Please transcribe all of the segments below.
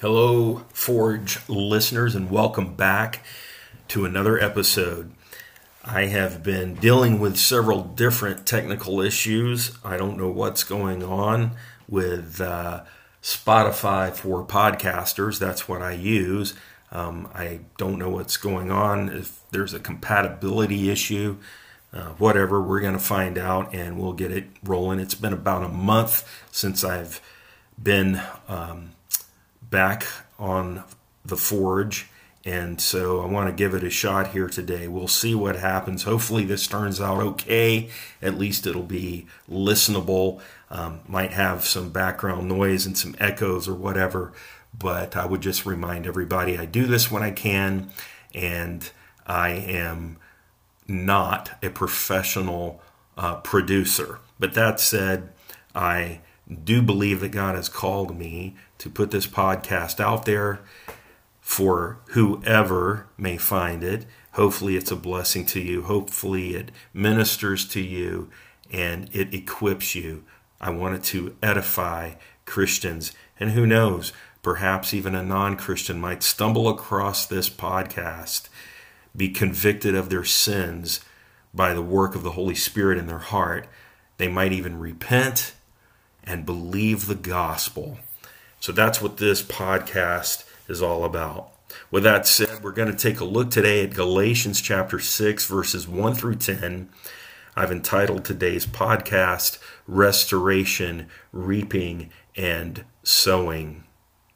Hello, Forge listeners, and welcome back to another episode. I have been dealing with several different technical issues. I don't know what's going on with Spotify for podcasters. That's what I use. I don't know what's going on, if there's a compatibility issue. Whatever, we're going to find out and we'll get it rolling. It's been about a month since I've been back on the Forge, and so I want to give it a shot here today. We'll see what happens. Hopefully this turns out okay. At least it'll be listenable. Might have some background noise and some echoes or whatever, but I would just remind everybody I do this when I can, and I am not a professional producer. But that said, I do believe that God has called me to put this podcast out there for whoever may find it. Hopefully it's a blessing to you. Hopefully it ministers to you and it equips you. I want it to edify Christians. And who knows, perhaps even a non-Christian might stumble across this podcast, be convicted of their sins by the work of the Holy Spirit in their heart. They might even repent and believe the gospel. So that's what this podcast is all about. With that said, we're going to take a look today at Galatians chapter 6, verses 1 through 10. I've entitled today's podcast, Restoration, Reaping, and Sowing.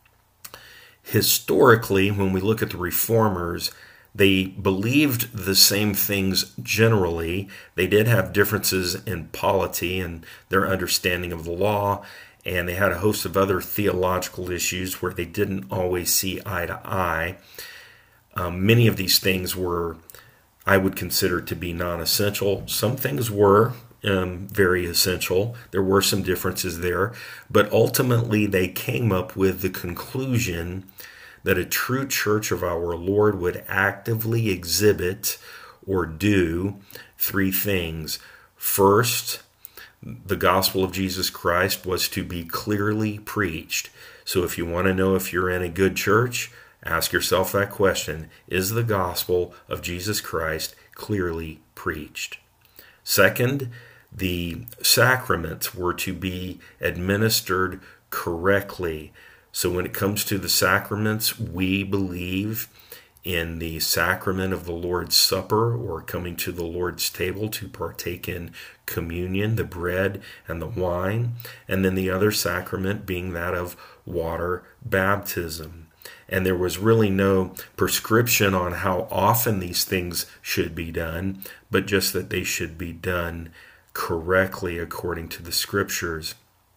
Historically, when we look at the Reformers, they believed the same things generally. They did have differences in polity and their understanding of the law, and they had a host of other theological issues where they didn't always see eye to eye. Many of these things were, I would consider to be non-essential. Some things were very essential. There were some differences there, but ultimately they came up with the conclusion that a true church of our Lord would actively exhibit or do three things. First, the gospel of Jesus Christ was to be clearly preached. So if you want to know if you're in a good church, ask yourself that question. Is the gospel of Jesus Christ clearly preached? Second, the sacraments were to be administered correctly. So when it comes to the sacraments, we believe in the sacrament of the Lord's Supper, or coming to the Lord's table to partake in communion, the bread and the wine, and then the other sacrament being that of water baptism. And there was really no prescription on how often these things should be done, but just that they should be done correctly according to the Scriptures.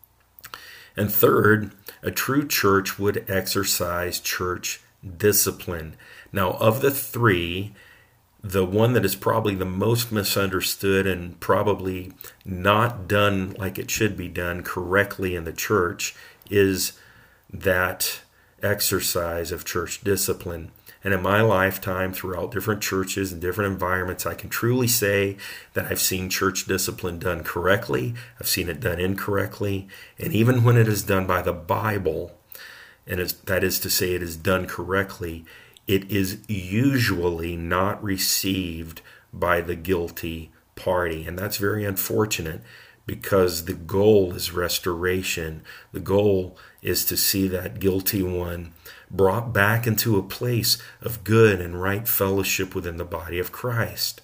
And third, a true church would exercise church discipline. Now, of the three, the one that is probably the most misunderstood and probably not done like it should be done correctly in the church is that exercise of church discipline. And in my lifetime, throughout different churches and different environments, I can truly say that I've seen church discipline done correctly. I've seen it done incorrectly. And even when it is done by the Bible, and that is to say it is done correctly, it is usually not received by the guilty party. And that's very unfortunate, because the goal is restoration. The goal is to see that guilty one brought back into a place of good and right fellowship within the body of Christ.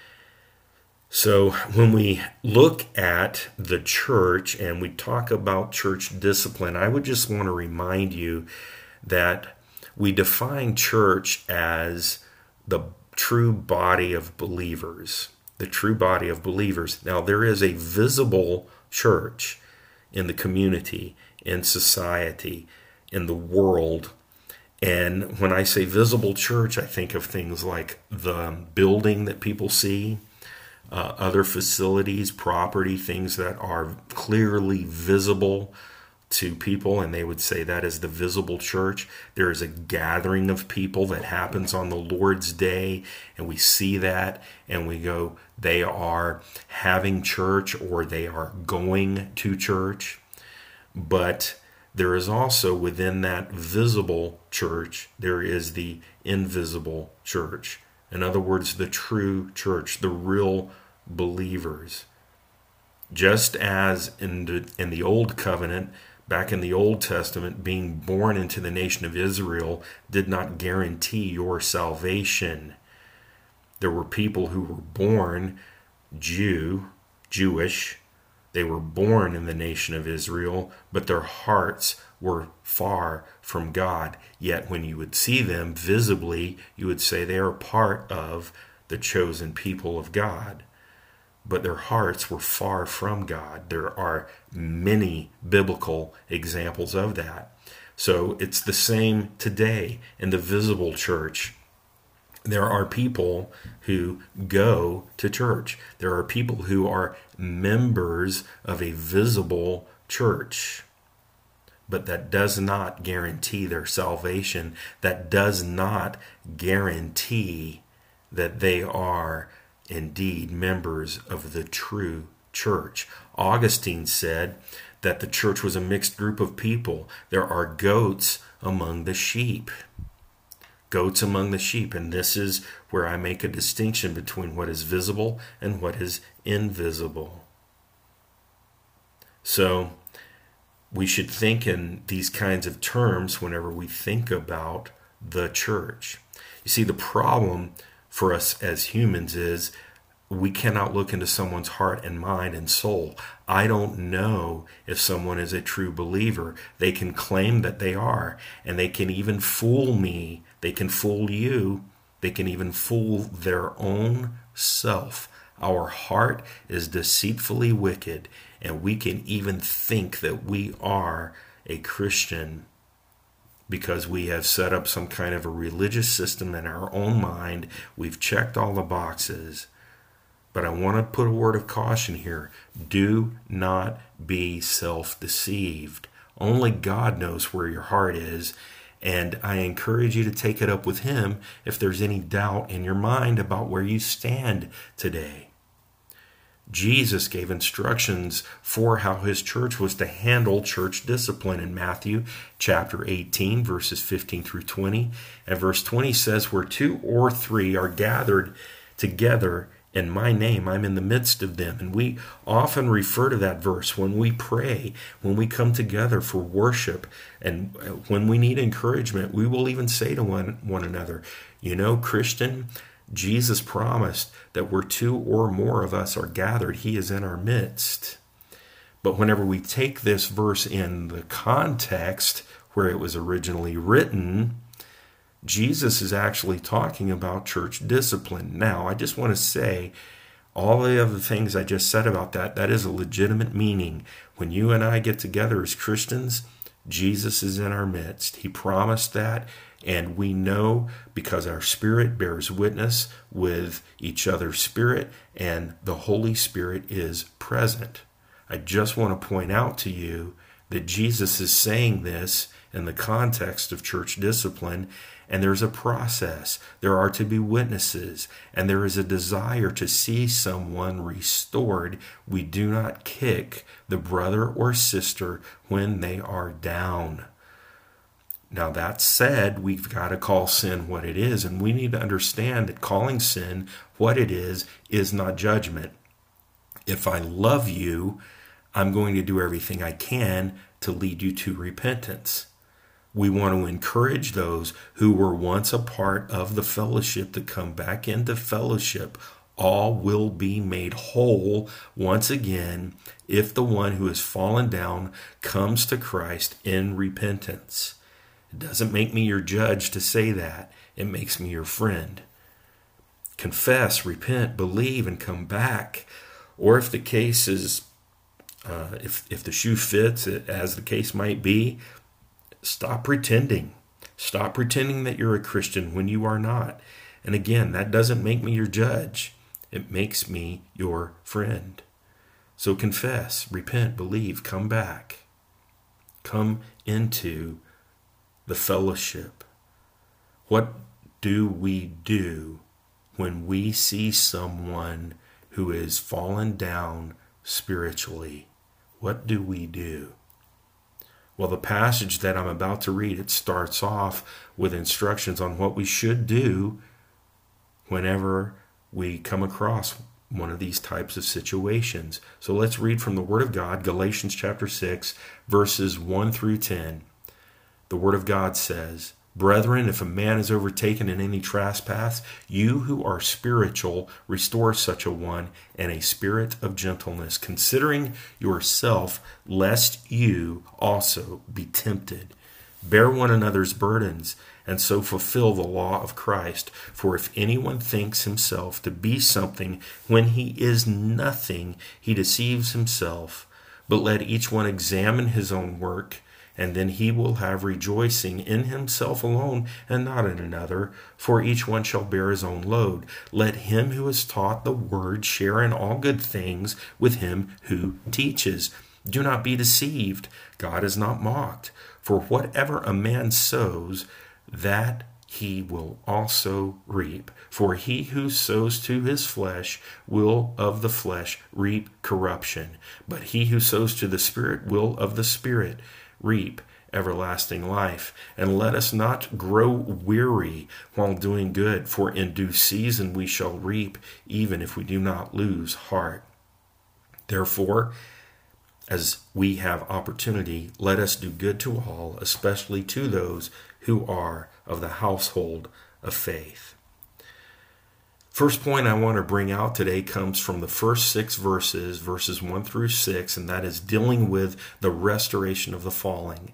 So when we look at the church and we talk about church discipline, I would just want to remind you that we define church as the true body of believers. The true body of believers. Now, there is a visible church in the community, in society, in the world. And when I say visible church, I think of things like the building that people see, other facilities, property, things that are clearly visible to people, and they would say that is the visible church. There is a gathering of people that happens on the Lord's Day, and we see that, and we go, they are having church, or they are going to church. But there is also within that visible church, there is the invisible church. In other words, the true church, the real believers. Just as in the Old Covenant, back in the Old Testament, being born into the nation of Israel did not guarantee your salvation. There were people who were born Jewish. They were born in the nation of Israel, but their hearts were far from God. Yet when you would see them visibly, you would say they are part of the chosen people of God. But their hearts were far from God. There are many biblical examples of that. So it's the same today in the visible church. There are people who go to church. There are people who are members of a visible church. But that does not guarantee their salvation. That does not guarantee that they are indeed members of the true church. Augustine said that the church was a mixed group of people. There are goats among the sheep. Goats among the sheep. And this is where I make a distinction between what is visible and what is invisible. So we should think in these kinds of terms whenever we think about the church. You see, the problem for us as humans is we cannot look into someone's heart and mind and soul. I don't know if someone is a true believer. They can claim that they are, and they can even fool me. They can fool you. They can even fool their own self. Our heart is deceitfully wicked, and we can even think that we are a Christian because we have set up some kind of a religious system in our own mind. We've checked all the boxes. But I want to put a word of caution here. Do not be self-deceived. Only God knows where your heart is, and I encourage you to take it up with Him if there's any doubt in your mind about where you stand today. Jesus gave instructions for how His church was to handle church discipline in Matthew chapter 18, verses 15 through 20. And verse 20 says, where 2 or 3 are gathered together in my name, I'm in the midst of them. And we often refer to that verse when we pray, when we come together for worship, and when we need encouragement. We will even say to one another, you know, Christian, Jesus promised that where 2 or more of us are gathered, He is in our midst. But whenever we take this verse in the context where it was originally written, Jesus is actually talking about church discipline. Now, I just want to say, all the other things I just said about that is a legitimate meaning. When you and I get together as Christians, Jesus is in our midst. He promised that. And we know because our spirit bears witness with each other's spirit, and the Holy Spirit is present. I just want to point out to you that Jesus is saying this in the context of church discipline, and there's a process. There are to be witnesses, and there is a desire to see someone restored. We do not kick the brother or sister when they are down. Now, that said, we've got to call sin what it is, and we need to understand that calling sin what it is not judgment. If I love you, I'm going to do everything I can to lead you to repentance. We want to encourage those who were once a part of the fellowship to come back into fellowship. All will be made whole once again if the one who has fallen down comes to Christ in repentance. It doesn't make me your judge to say that. It makes me your friend. Confess, repent, believe, and come back. Or if the case is, if the shoe fits, as the case might be, stop pretending. Stop pretending that you're a Christian when you are not. And again, that doesn't make me your judge. It makes me your friend. So confess, repent, believe, come back. Come into the fellowship. What do we do when we see someone who is fallen down spiritually? What do we do? Well, the passage that I'm about to read, it starts off with instructions on what we should do whenever we come across one of these types of situations. So let's read from the Word of God, Galatians chapter 6, verses 1 through 10. The Word of God says, "Brethren, if a man is overtaken in any trespass, you who are spiritual, restore such a one in a spirit of gentleness, considering yourself, lest you also be tempted. Bear one another's burdens, and so fulfill the law of Christ. For if anyone thinks himself to be something when he is nothing, he deceives himself. But let each one examine his own work, and then he will have rejoicing in himself alone and not in another, for each one shall bear his own load. Let him who is taught the word share in all good things with him who teaches. Do not be deceived. God is not mocked. For whatever a man sows, that he will also reap. For he who sows to his flesh will of the flesh reap corruption. But he who sows to the Spirit will of the Spirit reap everlasting life. And let us not grow weary while doing good, for in due season we shall reap, even if we do not lose heart. Therefore, as we have opportunity, let us do good to all, especially to those who are of the household of faith." First point I want to bring out today comes from the first 6 verses, verses 1 through 6, and that is dealing with the restoration of the fallen.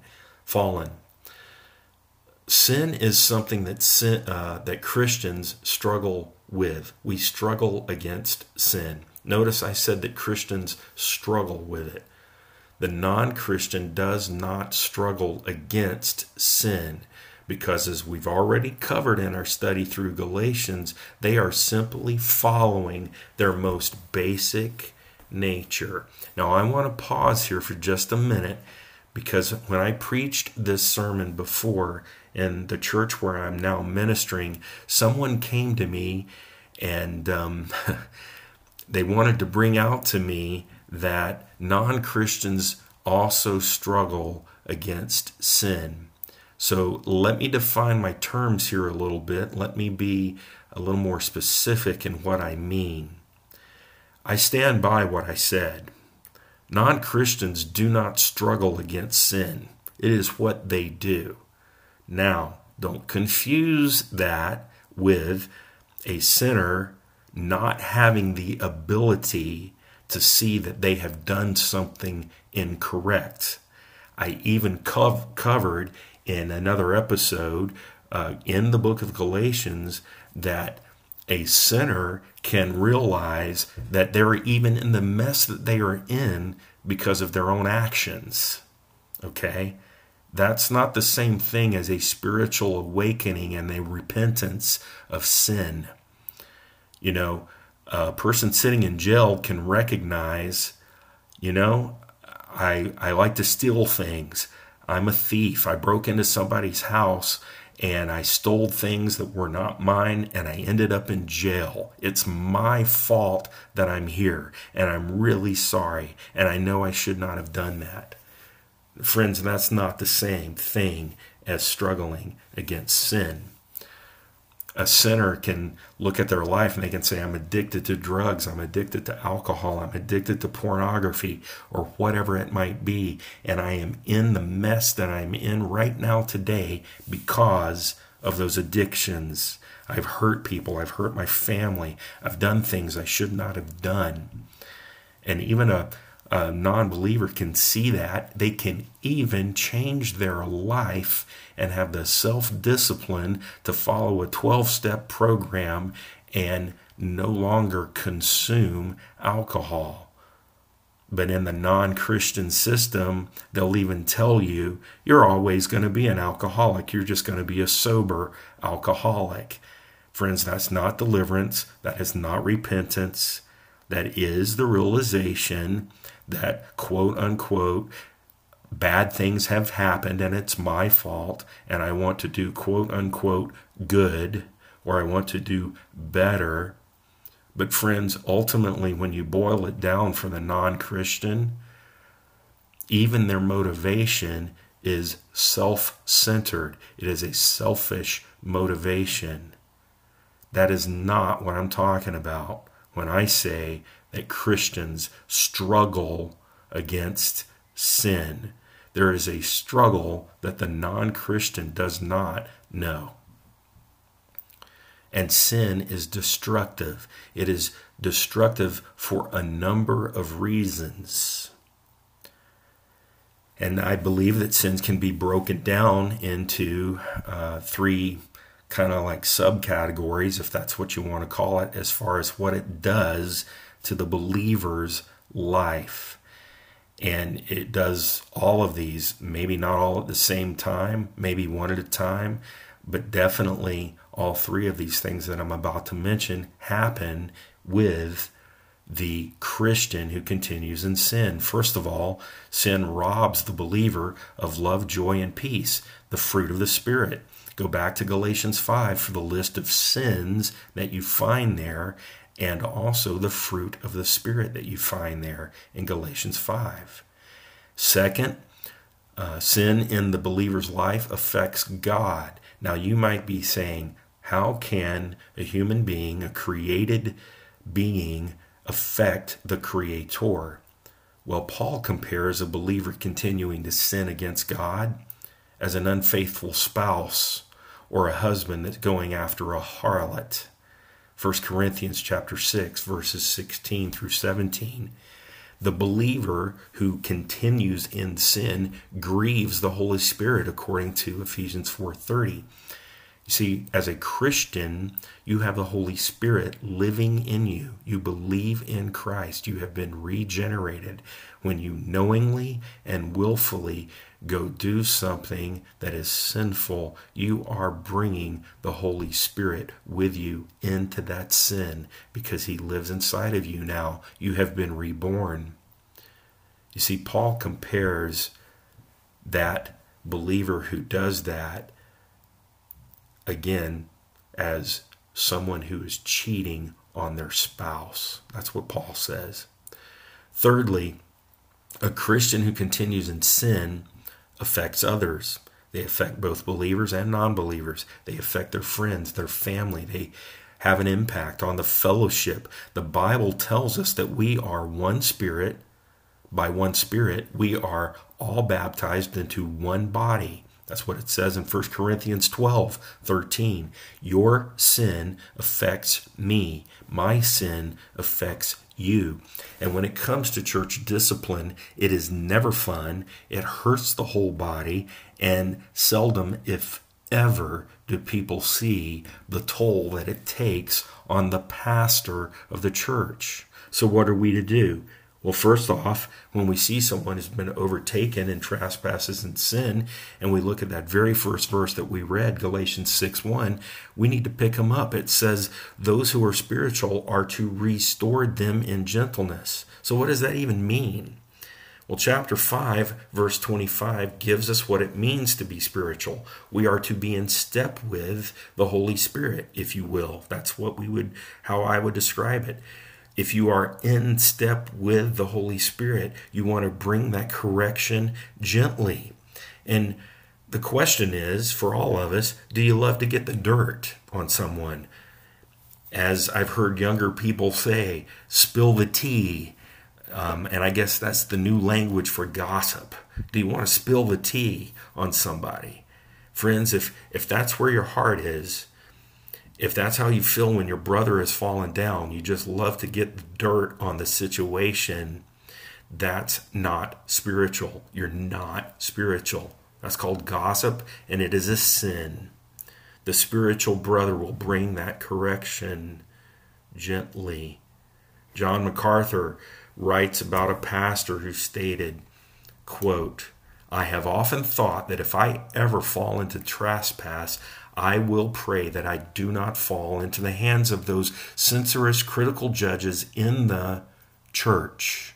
Sin is something that Christians struggle with. We struggle against sin. Notice I said that Christians struggle with it. The non-Christian does not struggle against sin, because as we've already covered in our study through Galatians, they are simply following their most basic nature. Now I want to pause here for just a minute, because when I preached this sermon before in the church where I'm now ministering, someone came to me and they wanted to bring out to me that non-Christians also struggle against sin. So let me define my terms here a little bit. Let me be a little more specific in what I mean. I stand by what I said. Non-Christians do not struggle against sin. It is what they do. Now, don't confuse that with a sinner not having the ability to see that they have done something incorrect. I even covered in another episode in the book of Galatians that a sinner can realize that they're even in the mess that they are in because of their own actions. Okay? That's not the same thing as a spiritual awakening and a repentance of sin. You know, a person sitting in jail can recognize, I like to steal things. I'm a thief. I broke into somebody's house and I stole things that were not mine and I ended up in jail. It's my fault that I'm here and I'm really sorry and I know I should not have done that. Friends, that's not the same thing as struggling against sin. A sinner can look at their life and they can say, I'm addicted to drugs, I'm addicted to alcohol, I'm addicted to pornography, or whatever it might be, and I am in the mess that I'm in right now today because of those addictions. I've hurt people, I've hurt my family, I've done things I should not have done. And even a non-believer can see that. They can even change their life and have the self-discipline to follow a 12-step program and no longer consume alcohol. But in the non-Christian system, they'll even tell you, you're always going to be an alcoholic. You're just going to be a sober alcoholic. Friends, that's not deliverance. That is not repentance. That is the realization that, quote unquote, bad things have happened and it's my fault and I want to do, quote unquote, good, or I want to do better. But friends, ultimately, when you boil it down for the non-Christian, even their motivation is self-centered. It is a selfish motivation. That is not what I'm talking about when I say that Christians struggle against sin. There is a struggle that the non-Christian does not know. And sin is destructive. It is destructive for a number of reasons. And I believe that sins can be broken down into three kind of like subcategories, if that's what you want to call it, as far as what it does to the believer's life. And it does all of these, maybe not all at the same time, maybe one at a time, but definitely all three of these things that I'm about to mention happen with the Christian who continues in sin. First of all, sin robs the believer of love, joy, and peace, the fruit of the Spirit. Go back to Galatians 5 for the list of sins that you find there, and also the fruit of the Spirit that you find there in Galatians 5. Second, sin in the believer's life affects God. Now you might be saying, how can a human being, a created being, affect the Creator? Well, Paul compares a believer continuing to sin against God as an unfaithful spouse or a husband that's going after a harlot. 1 Corinthians chapter 6, verses 16 through 17. The believer who continues in sin grieves the Holy Spirit, according to Ephesians 4:30. You see, as a Christian, you have the Holy Spirit living in you. You believe in Christ. You have been regenerated. When you knowingly and willfully go do something that is sinful, you are bringing the Holy Spirit with you into that sin because He lives inside of you now. You have been reborn. You see, Paul compares that believer who does that again as someone who is cheating on their spouse. That's what Paul says. Thirdly, a Christian who continues in sin affects others. They affect both believers and non-believers. They affect their friends, their family. They have an impact on the fellowship. The Bible tells us that we are one Spirit. By one Spirit, we are all baptized into one body. That's what it says in 1 Corinthians 12:13. Your sin affects me. My sin affects you. And when it comes to church discipline, it is never fun. It hurts the whole body. And seldom, if ever, do people see the toll that it takes on the pastor of the church. So what are we to do? Well, first off, when we see someone who's been overtaken in trespasses and sin, and we look at that very first verse that we read, Galatians 6:1, we need to pick them up. It says, those who are spiritual are to restore them in gentleness. So what does that even mean? Well, chapter 5, verse 25 gives us what it means to be spiritual. We are to be in step with the Holy Spirit, if you will. That's how I would describe it. If you are in step with the Holy Spirit, you want to bring that correction gently. And the question is, for all of us, do you love to get the dirt on someone? As I've heard younger people say, spill the tea. And I guess that's the new language for gossip. Do you want to spill the tea on somebody? Friends, if that's where your heart is, if that's how you feel when your brother has fallen down, you just love to get the dirt on the situation, that's not spiritual. You're not spiritual. That's called gossip, and it is a sin. The spiritual brother will bring that correction gently. John MacArthur writes about a pastor who stated, quote, I have often thought that if I ever fall into trespass, I will pray that I do not fall into the hands of those censorious, critical judges in the church.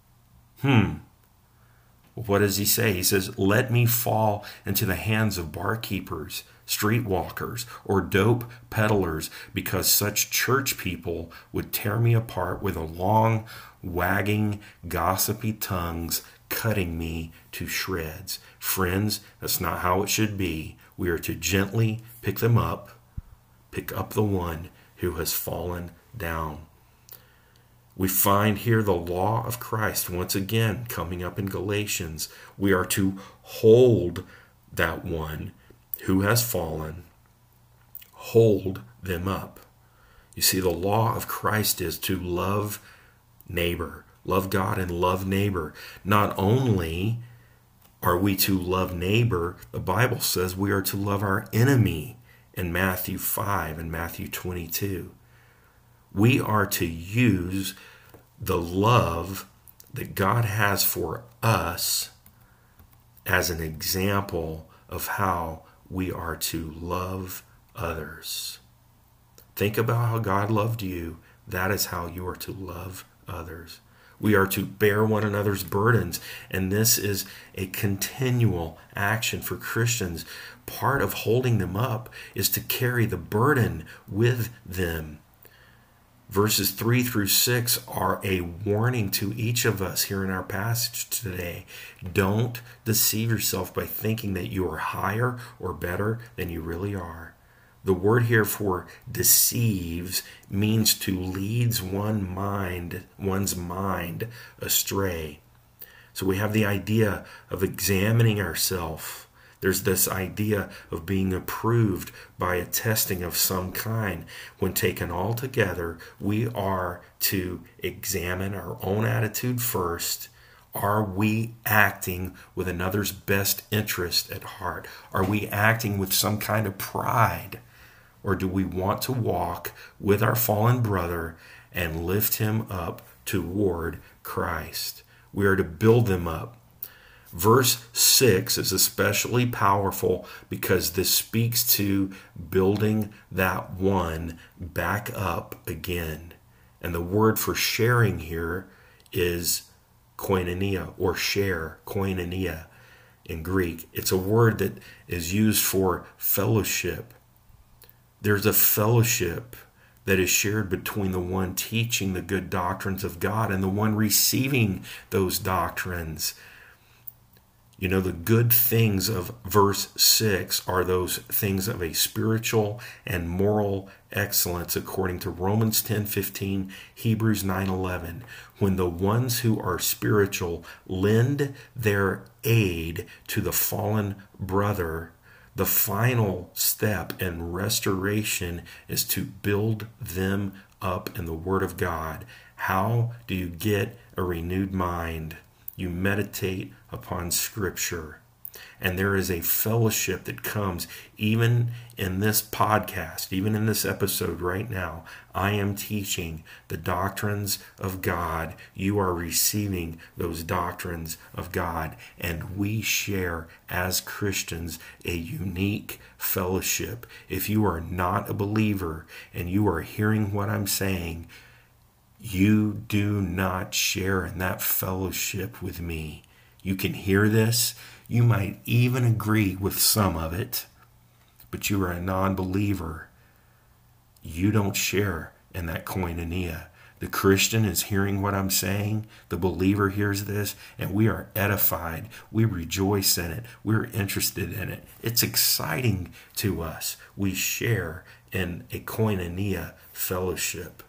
What does he say? He says, let me fall into the hands of barkeepers, streetwalkers, or dope peddlers, because such church people would tear me apart with a long, wagging, gossipy tongues, cutting me to shreds. Friends, that's not how it should be. We are to gently pick them up, pick up the one who has fallen down. We find here the law of Christ once again coming up in Galatians. We are to hold that one who has fallen, hold them up. You see, the law of Christ is to love neighbor, love God and love neighbor. Not only are we to love neighbor, the Bible says we are to love our enemy in Matthew 5 and Matthew 22. We are to use the love that God has for us as an example of how we are to love others. Think about how God loved you. That is how you are to love others. We are to bear one another's burdens, and this is a continual action for Christians. Part of holding them up is to carry the burden with them. Verses 3 through 6 are a warning to each of us here in our passage today. Don't deceive yourself by thinking that you are higher or better than you really are. The word here for deceives means to leads one's mind astray. So we have the idea of examining ourselves. There's this idea of being approved by a testing of some kind. When taken all together, we are to examine our own attitude first. Are we acting with another's best interest at heart? Are we acting with some kind of pride? Or do we want to walk with our fallen brother and lift him up toward Christ? We are to build them up. Verse 6 is especially powerful because this speaks to building that one back up again. And the word for sharing here is koinonia, or share, koinonia in Greek. It's a word that is used for fellowship. There's a fellowship that is shared between the one teaching the good doctrines of God and the one receiving those doctrines. You know, the good things of verse 6 are those things of a spiritual and moral excellence according to Romans 10:15, Hebrews 9:11. When the ones who are spiritual lend their aid to the fallen brother, the final step in restoration is to build them up in the Word of God. How do you get a renewed mind? You meditate upon Scripture. And there is a fellowship that comes even in this podcast, even in this episode right now. I am teaching the doctrines of God. You are receiving those doctrines of God. And we share as Christians a unique fellowship. If you are not a believer and you are hearing what I'm saying, you do not share in that fellowship with me. You can hear this. You might even agree with some of it, but you are a non-believer. You don't share in that koinonia. The Christian is hearing what I'm saying. The believer hears this, and we are edified. We rejoice in it. We're interested in it. It's exciting to us. We share in a koinonia fellowship.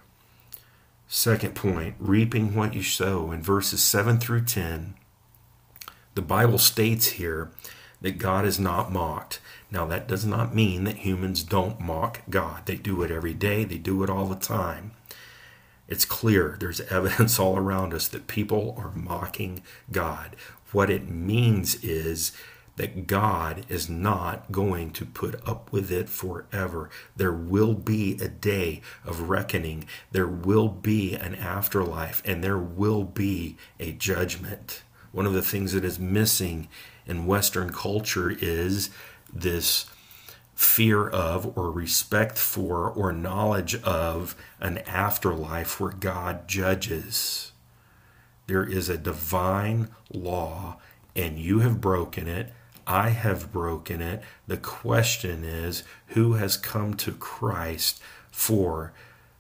Second point, reaping what you sow. In verses 7 through 10, the Bible states here that God is not mocked. Now, that does not mean that humans don't mock God. They do it every day. They do it all the time. It's clear. There's evidence all around us that people are mocking God. What it means is that God is not going to put up with it forever. There will be a day of reckoning. There will be an afterlife, and there will be a judgment. One of the things that is missing in Western culture is this fear of, or respect for, or knowledge of an afterlife where God judges. There is a divine law, and you have broken it. I have broken it. The question is, who has come to Christ for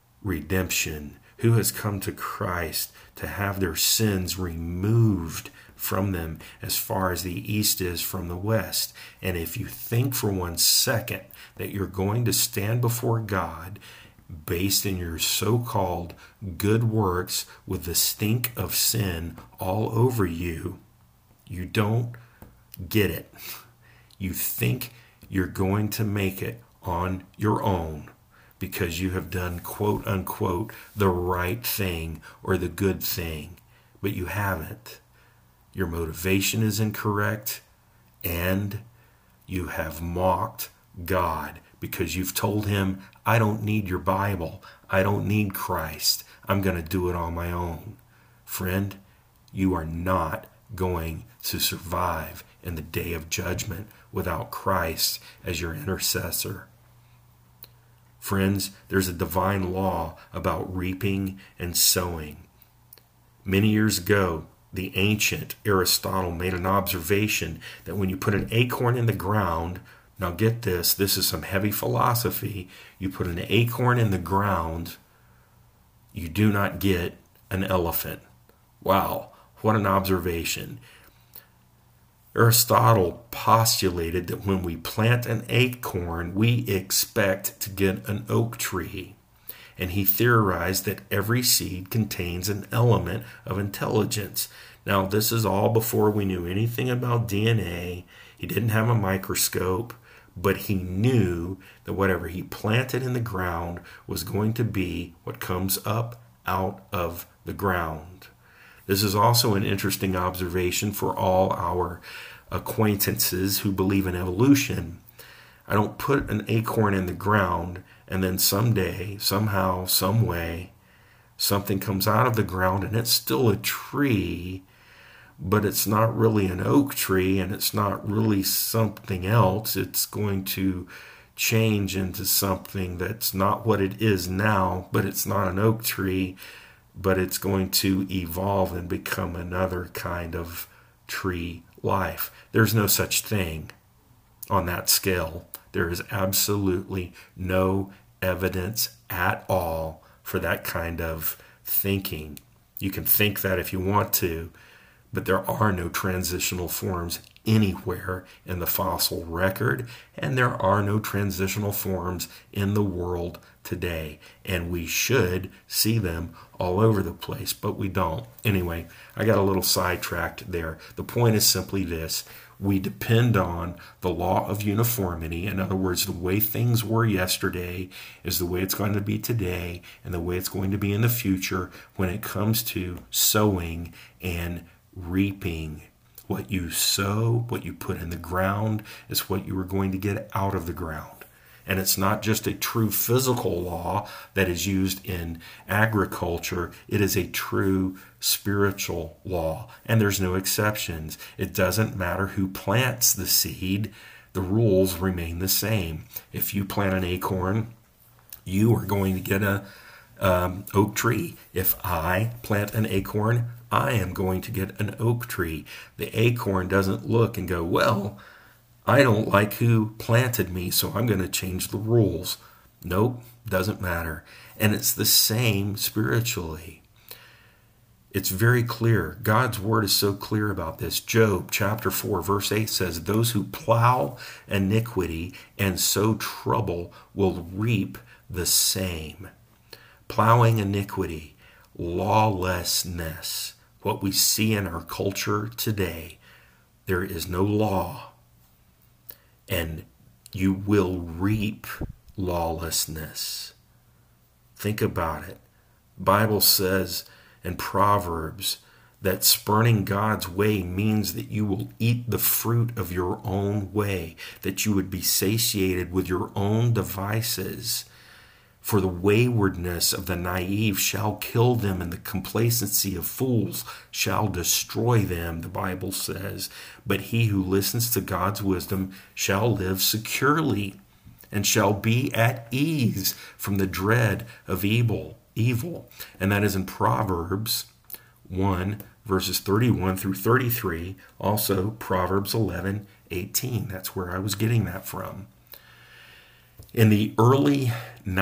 redemption? Who has come to Christ to have their sins removed from them as far as the east is from the west. And if you think for 1 second that you're going to stand before God based in your so-called good works with the stink of sin all over you, you don't get it. You think you're going to make it on your own because you have done, quote unquote, the right thing or the good thing, but you haven't. Your motivation is incorrect, and you have mocked God because you've told him, I don't need your Bible. I don't need Christ. I'm going to do it on my own. Friend, you are not going to survive in the day of judgment without Christ as your intercessor. Friends, there's a divine law about reaping and sowing. Many years ago, the ancient Aristotle made an observation that when you put an acorn in the ground, now get this, this is some heavy philosophy, you put an acorn in the ground, you do not get an elephant. Wow, what an observation. Aristotle postulated that when we plant an acorn, we expect to get an oak tree. And he theorized that every seed contains an element of intelligence. Now, this is all before we knew anything about DNA. He didn't have a microscope, but he knew that whatever he planted in the ground was going to be what comes up out of the ground. This is also an interesting observation for all our acquaintances who believe in evolution. I don't put an acorn in the ground and then someday, somehow, some way, something comes out of the ground and it's still a tree, but it's not really an oak tree and it's not really something else. It's going to change into something that's not what it is now, but it's not an oak tree, but it's going to evolve and become another kind of tree life. There's no such thing on that scale. There is absolutely no evidence at all for that kind of thinking. You can think that if you want to, but there are no transitional forms anywhere in the fossil record, and there are no transitional forms in the world today. And we should see them all over the place, but we don't. Anyway, I got a little sidetracked there. The point is simply this. We depend on the law of uniformity. In other words, the way things were yesterday is the way it's going to be today and the way it's going to be in the future when it comes to sowing and reaping. What you sow, what you put in the ground is what you are going to get out of the ground. And it's not just a true physical law that is used in agriculture. It is a true spiritual law. And there's no exceptions. It doesn't matter who plants the seed. The rules remain the same. If you plant an acorn, you are going to get a oak tree. If I plant an acorn, I am going to get an oak tree. The acorn doesn't look and go, well, I don't like who planted me, so I'm going to change the rules. Nope, doesn't matter. And it's the same spiritually. It's very clear. God's word is so clear about this. Job chapter 4 verse 8 says, those who plow iniquity and sow trouble will reap the same. Plowing iniquity, lawlessness, what we see in our culture today. There is no law. And you will reap lawlessness. Think about it. The Bible says in Proverbs that spurning God's way means that you will eat the fruit of your own way, that you would be satiated with your own devices. For the waywardness of the naive shall kill them, and the complacency of fools shall destroy them, the Bible says. But he who listens to God's wisdom shall live securely, and shall be at ease from the dread of evil. And that is in Proverbs 1, verses 31 through 33. Also, Proverbs 11:18. That's where I was getting that from. In the early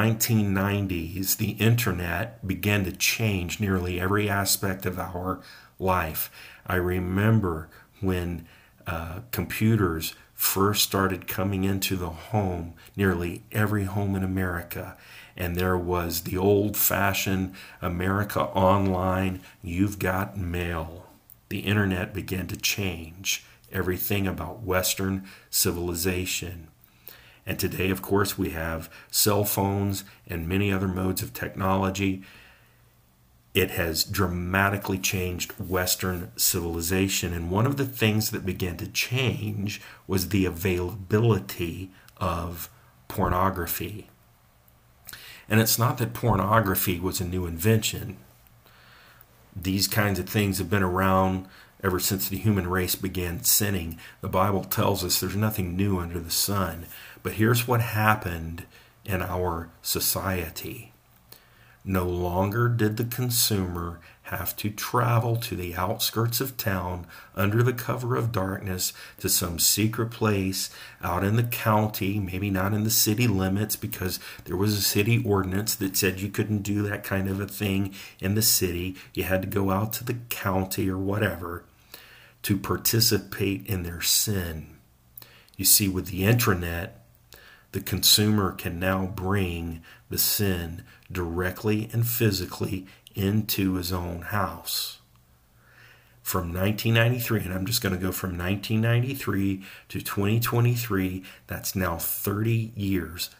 1990s, the internet began to change nearly every aspect of our life. I remember when computers first started coming into the home, nearly every home in America, and there was the old-fashioned America Online, you've got mail. The internet began to change everything about Western civilization. And today, of course, we have cell phones and many other modes of technology. It has dramatically changed Western civilization. And one of the things that began to change was the availability of pornography. And it's not that pornography was a new invention. These kinds of things have been around ever since the human race began sinning. The Bible tells us there's nothing new under the sun. But here's what happened in our society. No longer did the consumer have to travel to the outskirts of town under the cover of darkness to some secret place out in the county, maybe not in the city limits, because there was a city ordinance that said you couldn't do that kind of a thing in the city. You had to go out to the county or whatever to participate in their sin. You see, with the intranet, the consumer can now bring the sin directly and physically into his own house. From 1993, and I'm just going to go from 1993 to 2023, that's now 30 years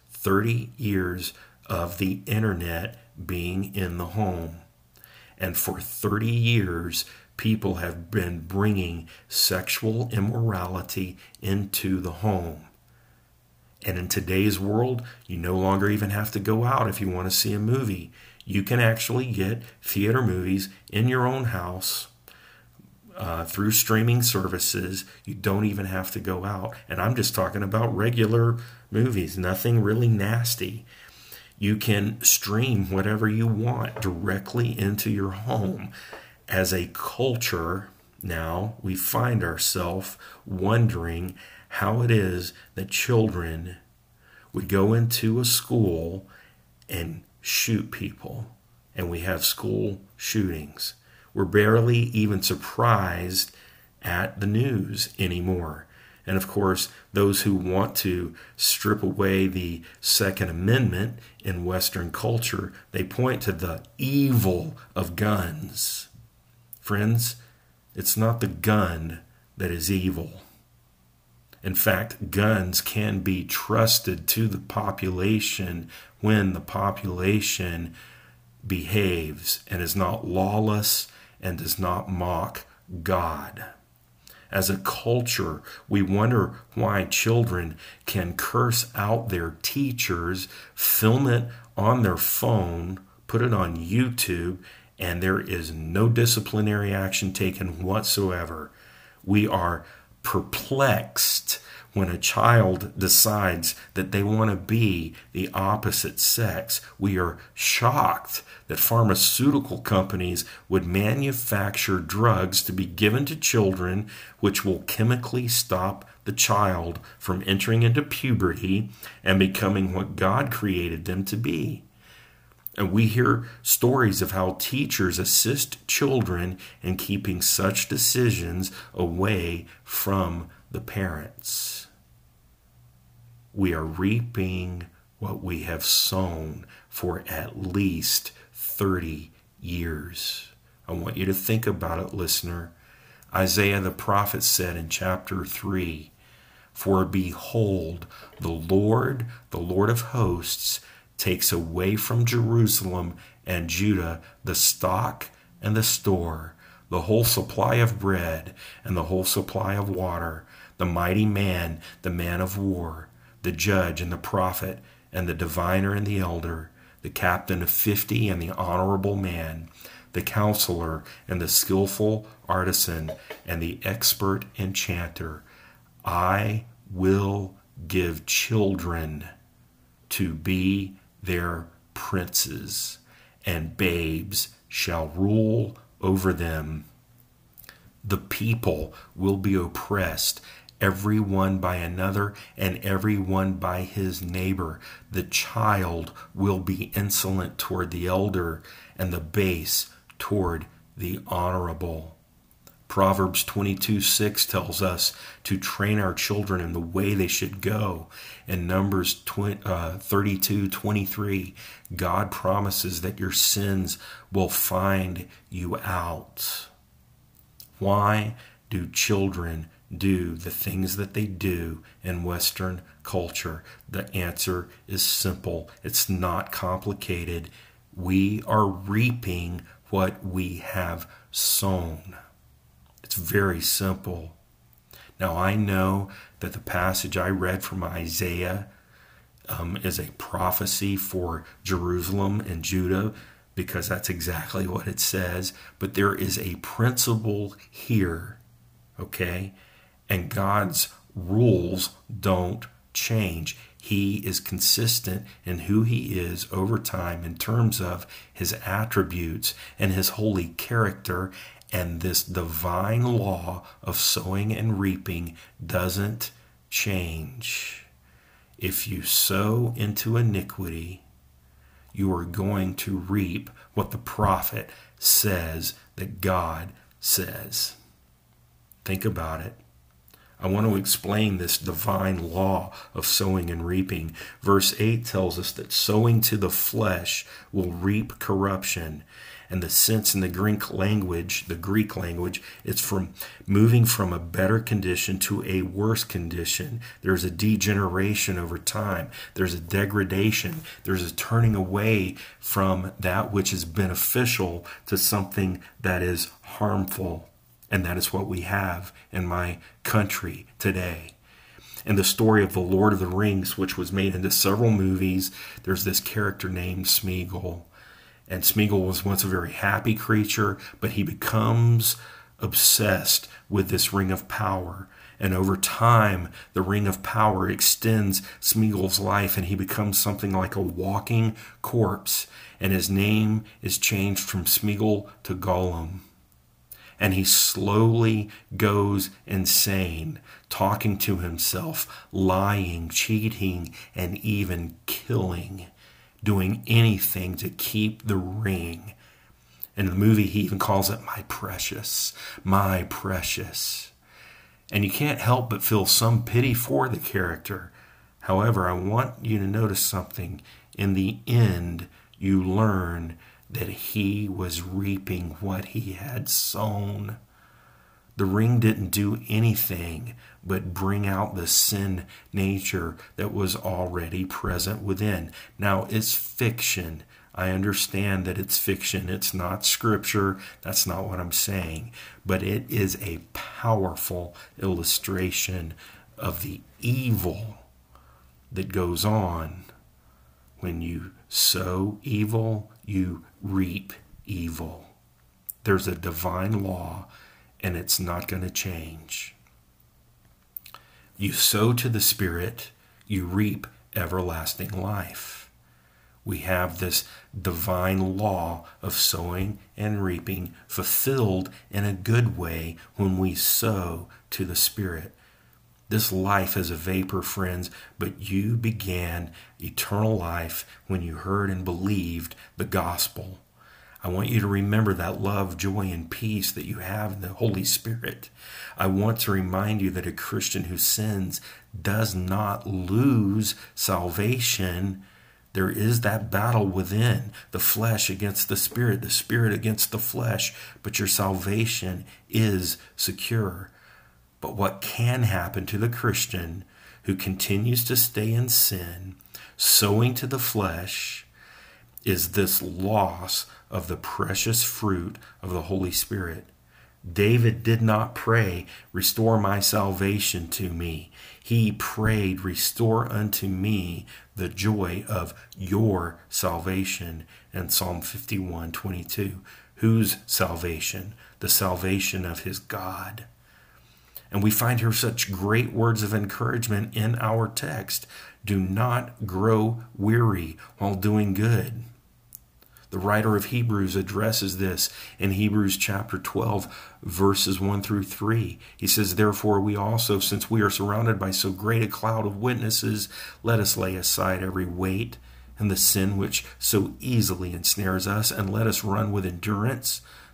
of the internet being in the home. And for 30 years, people have been bringing sexual immorality into the home. And in today's world, you no longer even have to go out if you want to see a movie. You can actually get theater movies in your own house through streaming services. You don't even have to go out. And I'm just talking about regular movies, nothing really nasty. You can stream whatever you want directly into your home. As a culture, now we find ourselves wondering how it is that children would go into a school and shoot people. And we have school shootings. We're barely even surprised at the news anymore. And of course, those who want to strip away the Second Amendment in Western culture, they point to the evil of guns. Friends, it's not the gun that is evil. In fact, guns can be trusted to the population when the population behaves and is not lawless and does not mock God. As a culture, we wonder why children can curse out their teachers, film it on their phone, put it on YouTube, and there is no disciplinary action taken whatsoever. We are perplexed when a child decides that they want to be the opposite sex. We are shocked that pharmaceutical companies would manufacture drugs to be given to children which will chemically stop the child from entering into puberty and becoming what God created them to be. And we hear stories of how teachers assist children in keeping such decisions away from the parents. We are reaping what we have sown for at least 30 years. I want you to think about it, listener. Isaiah the prophet said in chapter 3, "For behold, the Lord of hosts, takes away from Jerusalem and Judah the stock and the store, the whole supply of bread and the whole supply of water, the mighty man, the man of war, the judge and the prophet and the diviner and the elder, the captain of 50 and the honorable man, the counselor and the skillful artisan and the expert enchanter. I will give children to be their princes, and babes shall rule over them. The people will be oppressed, every one by another, and every one by his neighbor. The child will be insolent toward the elder, and the base toward the honorable." Proverbs 22:6 tells us to train our children in the way they should go. In Numbers 32:23, God promises that your sins will find you out. Why do children do the things that they do in Western culture? The answer is simple. It's not complicated. We are reaping what we have sown. It's very simple. Now, I know that the passage I read from Isaiah is a prophecy for Jerusalem and Judah, because that's exactly what it says. But there is a principle here, okay? And God's rules don't change. He is consistent in who he is over time in terms of his attributes and his holy character. And this divine law of sowing and reaping doesn't change. If you sow into iniquity, you are going to reap what the prophet says that God says. Think about it. I want to explain this divine law of sowing and reaping. Verse 8 tells us that sowing to the flesh will reap corruption. And the sense in the Greek language, it's from moving from a better condition to a worse condition. There's a degeneration over time. There's a degradation. There's a turning away from that which is beneficial to something that is harmful. And that is what we have in my country today. In the story of The Lord of the Rings, which was made into several movies, there's this character named Smeagol. And Smeagol was once a very happy creature, but he becomes obsessed with this ring of power. And over time, the ring of power extends Smeagol's life, and he becomes something like a walking corpse. And his name is changed from Smeagol to Gollum. And he slowly goes insane, talking to himself, lying, cheating, and even killing, doing anything to keep the ring. In the movie, he even calls it my precious, my precious. And you can't help but feel some pity for the character. However, I want you to notice something. In the end, you learn that he was reaping what he had sown. The ring didn't do anything but bring out the sin nature that was already present within. Now, it's fiction. I understand that it's fiction. It's not scripture. That's not what I'm saying. But it is a powerful illustration of the evil that goes on. When you sow evil, you reap evil. There's a divine law, and it's not going to change. You sow to the Spirit, you reap everlasting life. We have this divine law of sowing and reaping fulfilled in a good way when we sow to the Spirit. This life is a vapor, friends, but you began eternal life when you heard and believed the gospel. I want you to remember that love, joy, and peace that you have in the Holy Spirit. I want to remind you that a Christian who sins does not lose salvation. There is that battle within, the flesh against the spirit against the flesh, but your salvation is secure. But what can happen to the Christian who continues to stay in sin, sowing to the flesh, is this loss of the precious fruit of the Holy Spirit. David did not pray, "Restore my salvation to me." He prayed, "Restore unto me the joy of your salvation," in Psalm 51:22. Whose salvation? The salvation of his God. And we find here such great words of encouragement in our text. Do not grow weary while doing good. The writer of Hebrews addresses this in Hebrews chapter 12, verses 1 through 3. He says, "Therefore we also, since we are surrounded by so great a cloud of witnesses, let us lay aside every weight and the sin which so easily ensnares us, and let us run with endurance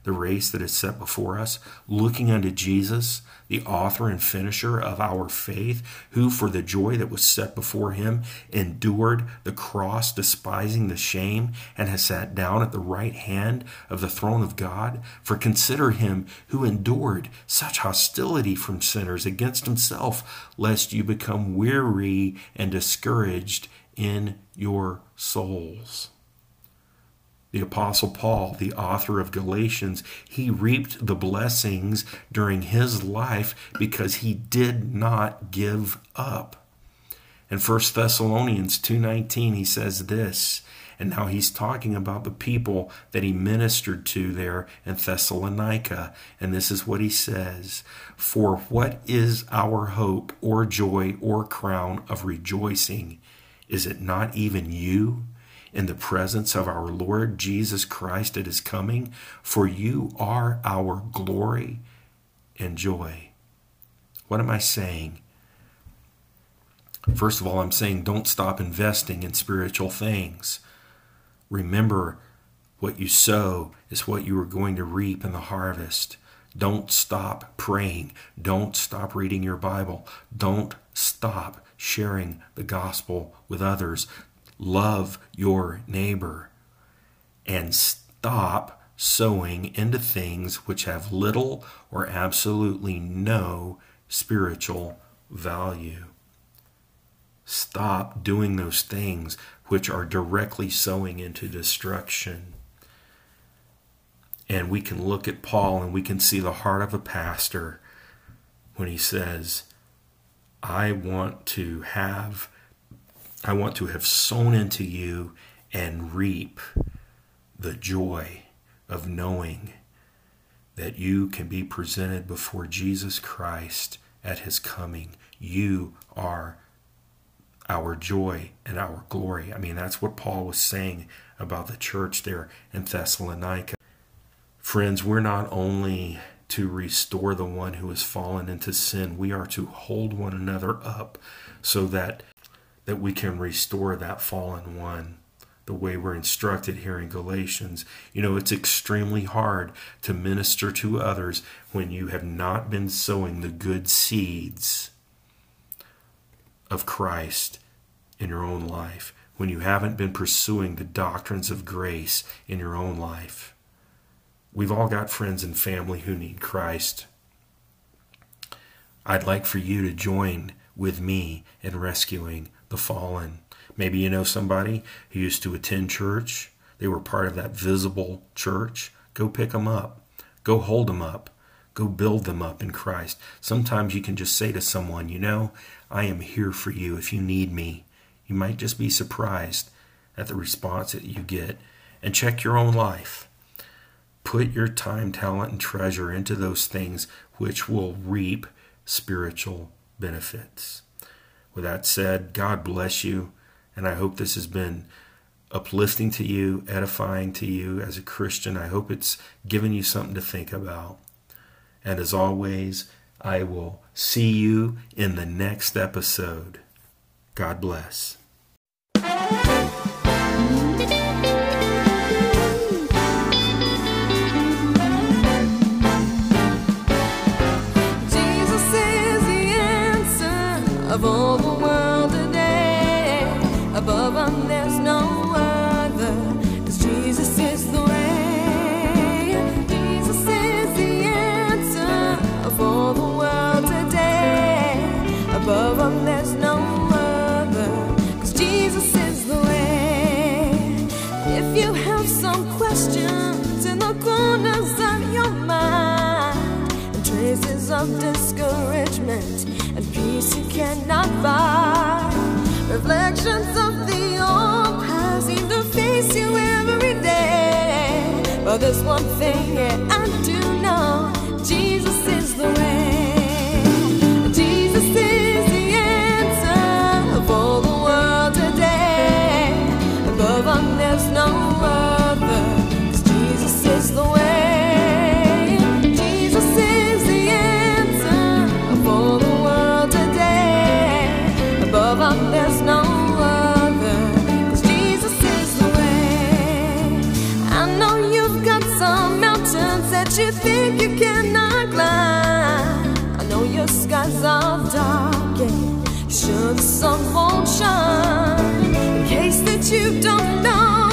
the race that is set before us, looking unto Jesus, the author and finisher of our faith, who for the joy that was set before him endured the cross, despising the shame, and has sat down at the right hand of the throne of God? For consider him who endured such hostility from sinners against himself, lest you become weary and discouraged in your souls. The Apostle Paul, the author of Galatians, he reaped the blessings during his life because he did not give up. In 1 Thessalonians 2:19, he says this, and now he's talking about the people that he ministered to there in Thessalonica. And this is what he says: "For what is our hope or joy or crown of rejoicing? Is it not even you? In the presence of our Lord Jesus Christ at his coming, for you are our glory and joy." What am I saying? First of all, I'm saying don't stop investing in spiritual things. Remember, what you sow is what you are going to reap in the harvest. Don't stop praying. Don't stop reading your Bible. Don't stop sharing the gospel with others. Love your neighbor, and stop sowing into things which have little or absolutely no spiritual value. Stop doing those things which are directly sowing into destruction. And we can look at Paul and we can see the heart of a pastor when he says, I want to have sown into you and reap the joy of knowing that you can be presented before Jesus Christ at his coming. You are our joy and our glory. I mean, that's what Paul was saying about the church there in Thessalonica. Friends, we're not only to restore the one who has fallen into sin, we are to hold one another up so that we can restore that fallen one the way we're instructed here in Galatians. You know, it's extremely hard to minister to others when you have not been sowing the good seeds of Christ in your own life, when you haven't been pursuing the doctrines of grace in your own life. We've all got friends and family who need Christ. I'd like for you to join with me in rescuing the fallen. Maybe you know somebody who used to attend church. They were part of that visible church. Go pick them up. Go hold them up. Go build them up in Christ. Sometimes you can just say to someone, you know, I am here for you if you need me. You might just be surprised at the response that you get. And check your own life. Put your time, talent, and treasure into those things which will reap spiritual benefits. With that said, God bless you, and I hope this has been uplifting to you, edifying to you as a Christian. I hope it's given you something to think about. And as always, I will see you in the next episode. God bless. Of all the world today, above them there's no other, 'cause Jesus is the way. Jesus is the answer of all the world today, above them there's no other, 'cause Jesus is the way. If you have some questions in the corners of your mind, and traces of discouragement and peace you cannot buy, reflections of the old past seem to face you every day. But there's one thing, yeah, I do know, Jesus is the way. Jesus is the answer of all the world today. Above all there's no other, 'cause Jesus is the way. There's no other, 'cause Jesus is the way. I know you've you've got some mountains that you think you cannot climb. I know your skies are dark and you're sure the sun won't shine. In case that you don't know,